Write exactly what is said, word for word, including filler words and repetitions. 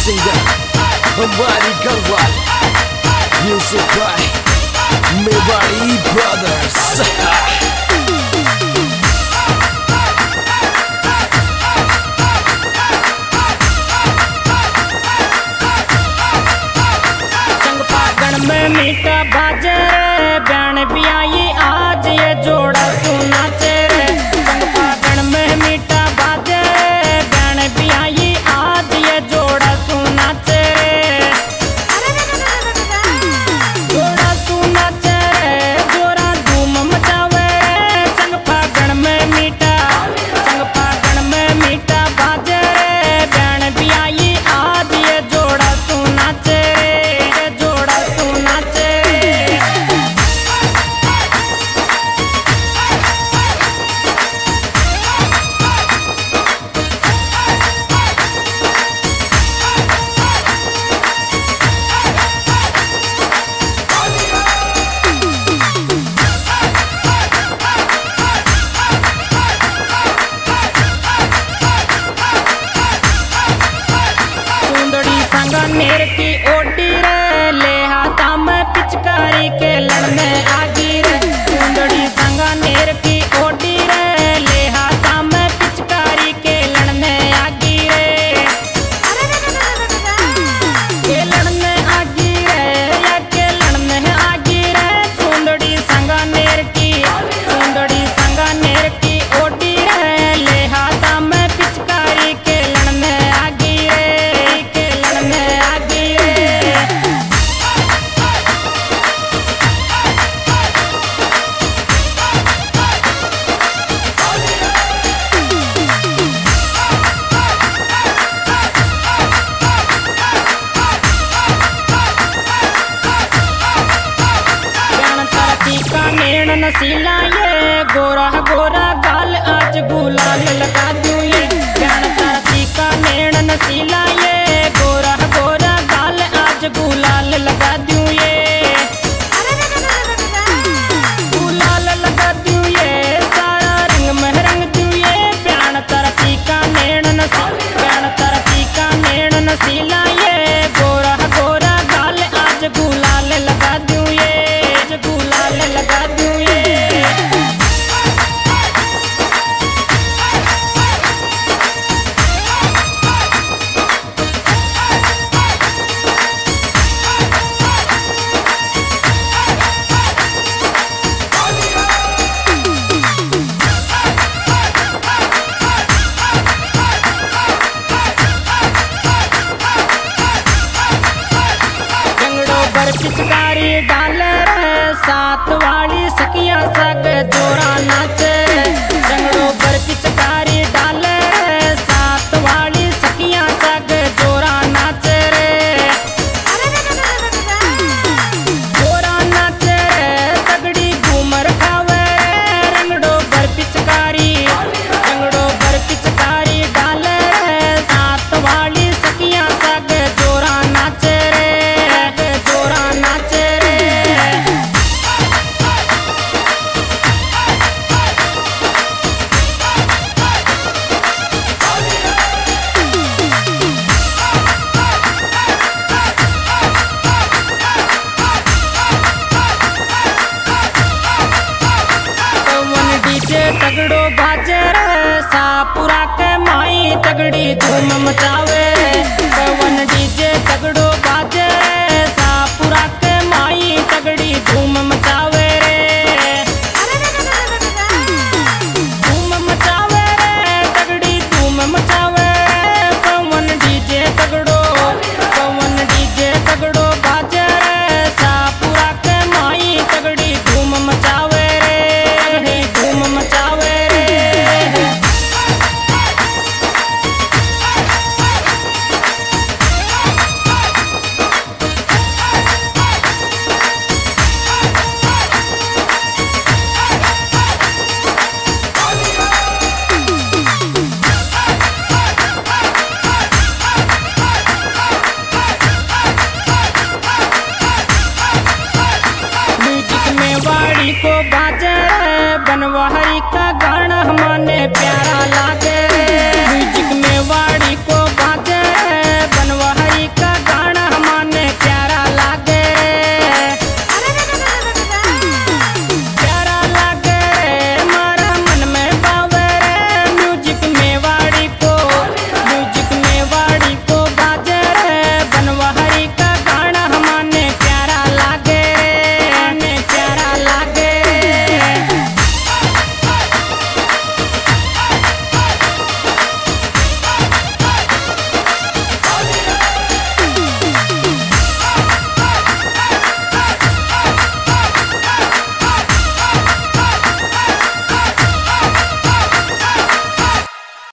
singer हमारी Garhwal music by Mewari brothers. में मीठा बाजे रे बयान भी आई आज ये जोड़ा सुना चेरे। पागण में मीठा बाजे रे बयान भी आई आज ये जोड़ा सुना चेरे। जोड़ा सुना चेरे जोड़ा धूम मचावे रे। संग फागण में मीठा संग फागण में मीठा बाजे रे बयान भी आई आज ये जोड़ा सुना चेरे। नेर की ओडी रे ले हाथा में पिचकारी के लड़ने आगी रे। कुंदड़ी संगा नेर की ओडी रे ले हाथा में पिचकारी के लड़ने आगी रे। के लड़ने आगी रे या के लड़ने आगी रे। कुंदड़ी संगा नेर की कुंदड़ी संगा नेर की ओडी रे ले हाथा में पिचकारी के लड़ने आगी रे। के लड़ने नसीला ये गोरा गोरा गाल आज गुलाल लगा दूं ये। ज्ञान तारती का नेण नसीला ये गोरा गोरा गाल आज गुलाल लगा दूं ये। गुलाल लगा दूं ये सारा रंग में रंग दूं ये। ज्ञान तारती का नेण नसीला ज्ञान तारती का नेण नसीला ये गोरा गोरा गाल आज गुलाल लगा दूं ये। गुलाल लगा दूं ये। पिचकारी डाल रे सात वाली सखिया सग जोरा नाचे। रंगड़ो पर पिचकारी डाल रे सात वाली सखिया सग जोरा नाचे रे। जोरा नाचे रे तगड़ी घूमर खावे रे। रंगड़ो पर पिचकारी रंगड़ो पर पिचकारी डाल रे सात वाली सखिया सग जोरा नाचे रे। तगड़ो बाजे रे सापुरा के माई तगड़ी धूम मचावे। पवन डीजे तगड़ो बाजे रे सापुरा के माई तगड़ी धूम मचावे रे। धूम मचावे रे तगड़ी धूम मचावे रे। पवन डीजे तगड़ो पवन डीजे तगड़ो बाजे रे सापुरा के माई तगड़ी धूम मचावे रे। धूम मचावे को बाजे बनवारी का गाना हमने प्यारा लागे।